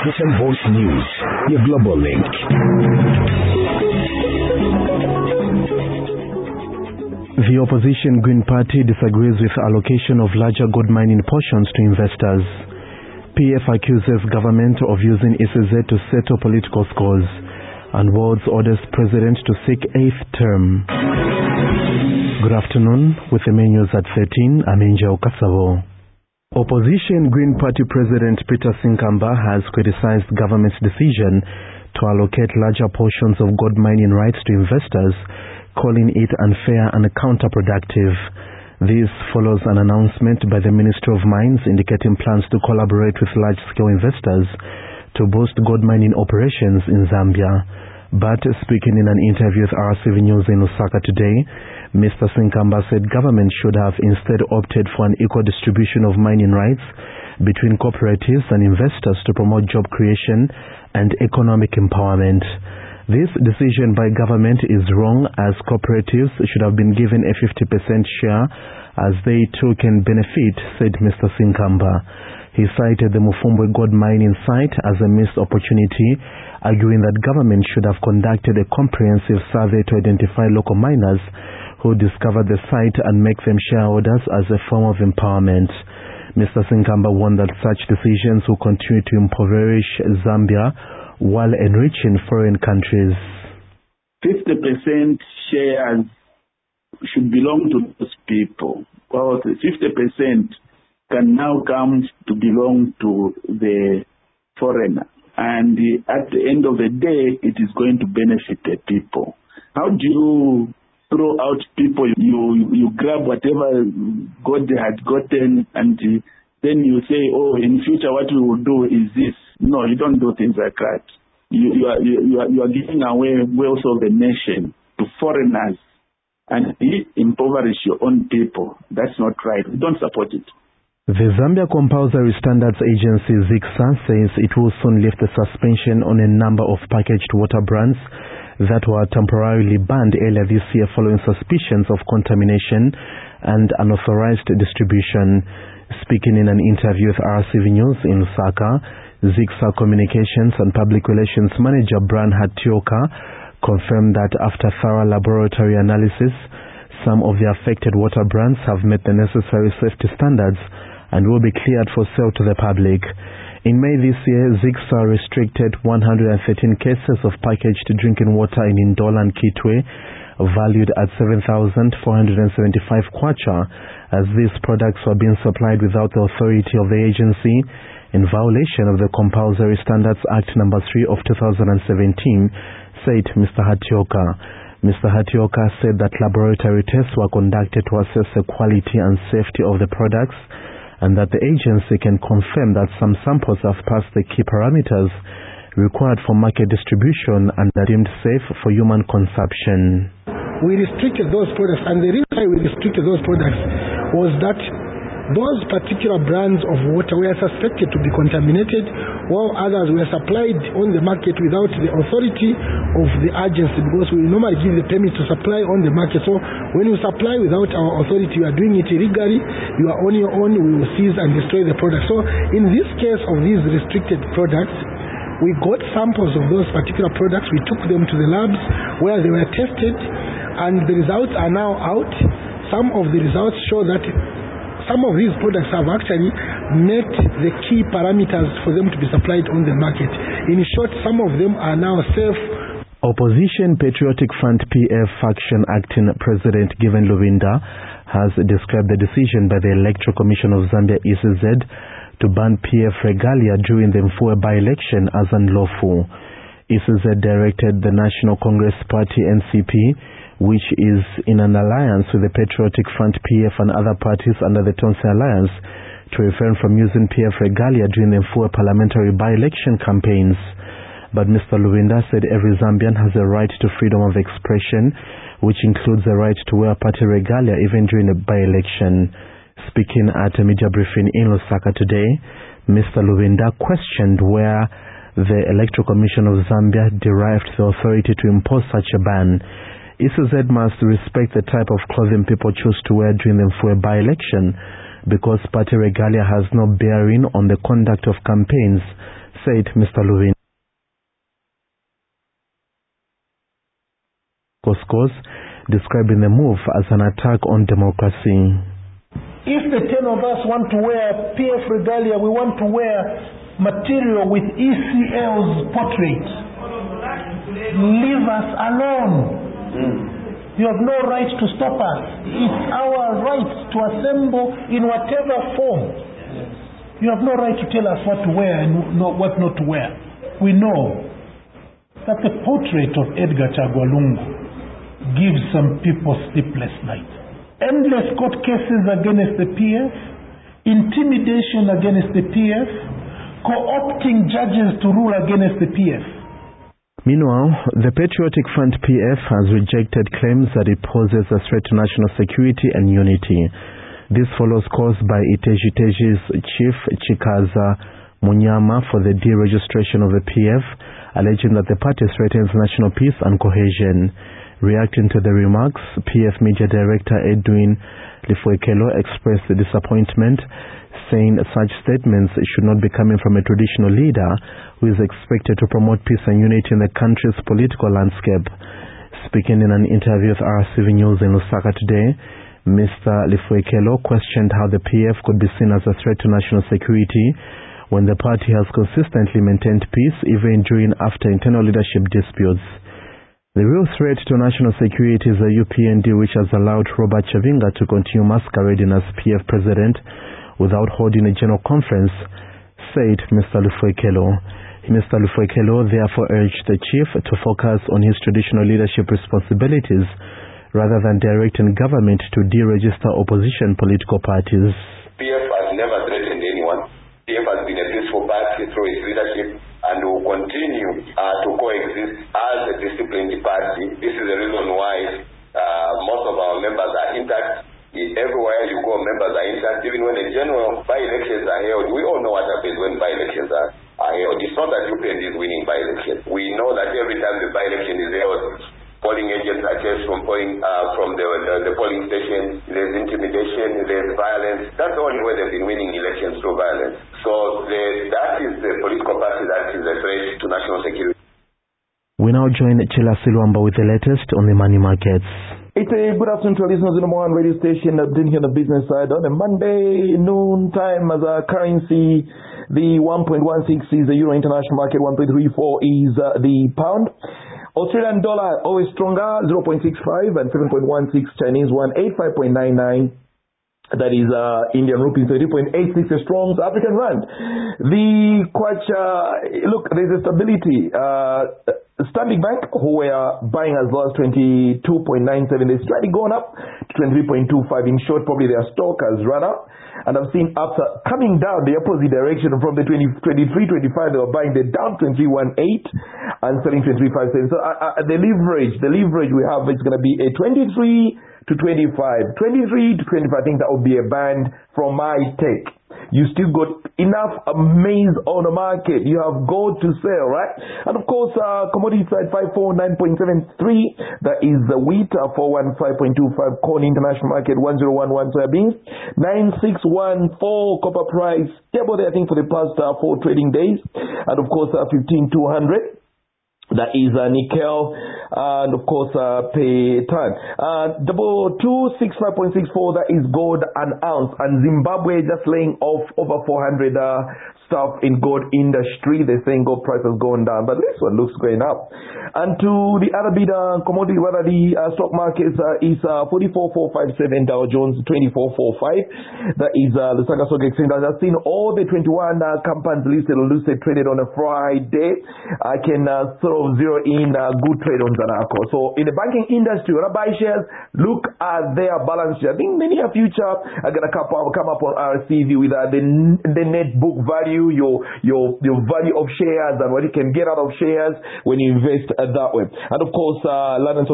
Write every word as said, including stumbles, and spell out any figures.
African Voice News, your global link. The opposition Green Party disagrees with allocation of larger gold mining portions to investors. P F accuses government of using E C Z to settle political scores, and World orders president to seek eighth term. Good afternoon, with the main news at thirteen, I'm Angel Kasavo. Opposition Green Party President Peter Sinkamba has criticized government's decision to allocate larger portions of gold mining rights to investors, calling it unfair and counterproductive. This follows an announcement by the Ministry of Mines indicating plans to collaborate with large-scale investors to boost gold mining operations in Zambia. But speaking in an interview with R C V News in Lusaka today, Mister Sinkamba said government should have instead opted for an equal distribution of mining rights between cooperatives and investors to promote job creation and economic empowerment. This decision by government is wrong, as cooperatives should have been given a fifty percent share as they too can benefit, said Mister Sinkamba. He cited the Mufumbwe gold mining site as a missed opportunity, arguing that government should have conducted a comprehensive survey to identify local miners who discovered the site and make them shareholders as a form of empowerment. Mister Sinkamba warned that such decisions will continue to impoverish Zambia while enriching foreign countries. fifty percent shares should belong to those people. Well, fifty percent can now come to belong to the foreigner. And at the end of the day, it is going to benefit the people. How do you throw out people? You, you grab whatever God had gotten and then you say, oh, in future what we will do is this. No, you don't do things like that. You, you, are, you, are, you are giving away wealth of the nation to foreigners and you impoverish your own people. That's not right. We don't support it. The Zambia Compulsory Standards Agency, ZICSA, says it will soon lift the suspension on a number of packaged water brands that were temporarily banned earlier this year following suspicions of contamination and unauthorized distribution. Speaking in an interview with R C V News in Lusaka, ZICSA Communications and Public Relations Manager Brian Hatioka confirmed that after thorough laboratory analysis, some of the affected water brands have met the necessary safety standards and will be cleared for sale to the public. In May this year, ZICSA restricted one hundred thirteen cases of packaged drinking water in Ndola and Kitwe, valued at seven thousand four hundred seventy-five kwacha, as these products were being supplied without the authority of the agency, in violation of the Compulsory Standards Act number three of two thousand seventeen, said Mister Hatioka. Mister Hatioka said that laboratory tests were conducted to assess the quality and safety of the products, and that the agency can confirm that some samples have passed the key parameters required for market distribution and are deemed safe for human consumption. We restricted those products, and the reason why we restricted those products was that those particular brands of water were suspected to be contaminated, while others were supplied on the market without the authority of the agency, because we normally give the permit to supply on the market. So when you supply without our authority, you are doing it illegally, you are on your own, we will seize and destroy the product. So in this case of these restricted products, we got samples of those particular products, we took them to the labs where they were tested, and the results are now out. Some of the results show that some of these products have actually met the key parameters for them to be supplied on the market. In short, some of them are now safe. Opposition Patriotic Front P F faction acting President Given Lubinda has described the decision by the Electoral Commission of Zambia E C Z to ban P F regalia during the Mfue by-election as unlawful. E C Z directed the National Congress Party N C P, which is in an alliance with the Patriotic Front P F and other parties under the Tonse Alliance, to refrain from using P F regalia during the Mfue parliamentary by-election campaigns. But Mister Lubinda said every Zambian has a right to freedom of expression, which includes the right to wear party regalia even during a by-election. Speaking at a media briefing in Lusaka today, Mister Lubinda questioned where the Electoral Commission of Zambia derived the authority to impose such a ban. E C Z must respect the type of clothing people choose to wear during the Mfue by-election, because party regalia has no bearing on the conduct of campaigns, said Mister Luvin. Coscos, describing the move as an attack on democracy. If the ten of us want to wear P F regalia, we want to wear material with E C L's portrait. Leave us alone. Mm. You have no right to stop us. It's our right to assemble in whatever form. You have no right to tell us what to wear and what not to wear. We know that the portrait of Edgar Chagwa Lungu gives some people sleepless nights. Endless court cases against the P F, intimidation against the P F, co-opting judges to rule against the P F. Meanwhile, the Patriotic Front P F has rejected claims that it poses a threat to national security and unity. This follows calls by Iteji Teji's chief Chikaza Munyama for the deregistration of the P F, alleging that the party threatens national peace and cohesion. Reacting to the remarks, P F Media Director Edwin Lifuekelo expressed disappointment, saying such statements should not be coming from a traditional leader who is expected to promote peace and unity in the country's political landscape. Speaking in an interview with R C V News in Lusaka today, Mister Lifuekelo questioned how the P F could be seen as a threat to national security when the party has consistently maintained peace even during after internal leadership disputes. The real threat to national security is the U P N D, which has allowed Robert Chavinga to continue masquerading as P F president without holding a general conference, said Mister Lifuekelo. Mister Lifuekelo therefore urged the chief to focus on his traditional leadership responsibilities rather than directing government to deregister opposition political parties. P F has never threatened anyone. P F has been a peaceful party through its leadership and will continue uh, to coexist as a disciplined party. This is the reason why uh, most of our members are intact. Everywhere you go, members are intact. Even when the general by-elections are held, we all know what happens when by-elections are, are held. It's not that U P N D is winning by-elections. We know that every time the by-election is held, polling agents are chased from polling uh, from the, the the polling stations. There's intimidation, there's violence. That's the only way they've been winning elections, through violence. So the, that is the political party that is a threat to national security. We now join Chila Silwamba with the latest on the money markets. It's a good afternoon to our listeners in the one radio station updating here on the business side. On a Monday noon time, as a currency, the one point one six is the Euro International Market, one point three four is uh, the pound. Australian dollar always stronger, zero point six five, and seven point one six Chinese yuan, eighty-five point nine nine. That is uh, Indian rupee, thirty point eight six, a strong African rand. The Kwacha, look, there's a stability. Uh, Standing Bank, who were buying as low as twenty-two point nine seven, they're slightly going up to twenty-three point two five. In short, probably their stock has run up. And I've seen after coming down the opposite direction from the twenty-three twenty-five, they were buying, they're down twenty-three eighteen and selling twenty-three five seven. So uh, uh, the leverage, the leverage we have is going to be a twenty-three to twenty-five. twenty-three to twenty-five, I think that would be a band from my take. You still got enough maize on the market. You have gold to sell, right? And of course, uh, commodity side five forty-nine point seven three. That is the wheat, uh, four fifteen point two five. Corn international market one zero one one. Soybeans nine six one four. Copper price stable there, I think, for the past uh, four trading days. And of course, uh, fifteen two hundred. That is uh, nickel, uh, and of course, uh, pay ton. Uh, double two six five point six four. That is gold an ounce, and Zimbabwe just laying off over four hundred uh, stuff in gold industry. They're saying gold price has gone down, but this one looks going up. And to the other bit, uh, commodity, whether the uh, stock market uh, is uh, forty-four four fifty-seven, Dow Jones twenty-four forty-five. That is uh, the Lusaka Stock Exchange. I've seen all the twenty-one uh, companies listed or listed traded on a Friday. I can uh, sort of zero in a uh, good trade on Zanaco. So in the banking industry, when I buy shares, look at their balance sheet. I think in the near future are going to come up, come up on R C V with uh, the, the net book value, your your your value of shares and what you can get out of shares when you invest uh, that way. And of course, uh, London